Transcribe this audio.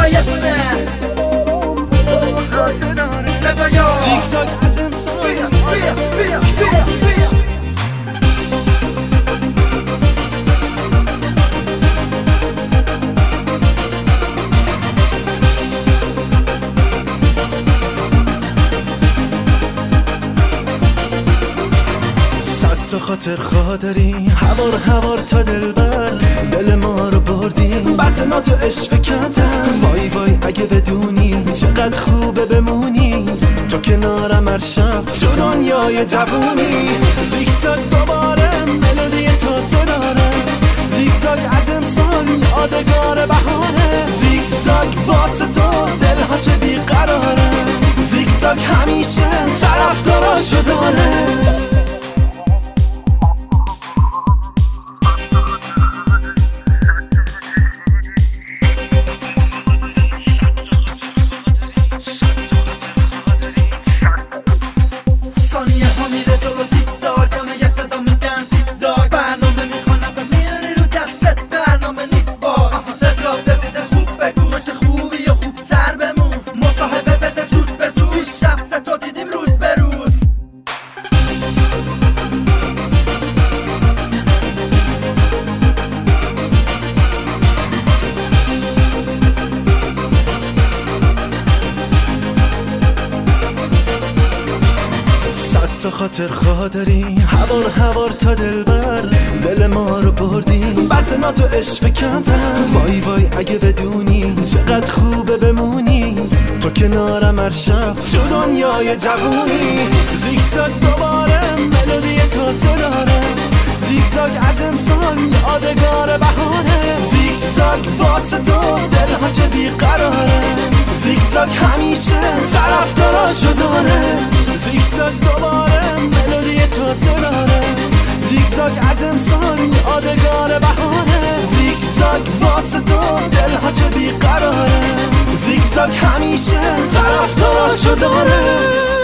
یه دونه رضا یا زیگزاگ از انسان بیا تا خاطر خادری هوار تا دلبر دل ما رو بردی بعد تو عشق کردم وای وای اگه بدونی چقدر خوبه بمونی تو کنارم هر شب تو دنیای جوونی زیگزاگ دوباره ملودی تازه داره زیگزاگ از امسال یادگار بهاره زیگزاگ واسه تو دلها چه بیقراره زیگزاگ همیشه طرفداراشو داره میره جلو تیک تاک همه یه صدا میگن زیگزاگ برنامه میخوان ازم میاری رو دستت برنامه نیست باز اما صدات رسیده خوب بگو رشد خوبی یا خوبتر بمون مصاحبه بده زود به زود پیشرفت تو دیدیم روز به روز تا خاطر خادری هوار تا دلبر دل ما رو بردی بعد تو عشق کردم وای وای اگه بدونی چقدر خوبه بمونی تو کنارم هر شب تو دنیای جوونی زیگزاگ دوباره ملودی تازه داره زیگزاگ از امسال یادگار بهاره زیگزاگ واسه تو دلها چه بیقراره زیگزاگ همیشه طرفداراشو داره زیگزاگ دوباره ملودی تازه داره زیگزاگ از امسال یادگار بهاره زیگزاگ واسه تو دلها چه بیقراره زیگزاگ همیشه طرفداراشو داره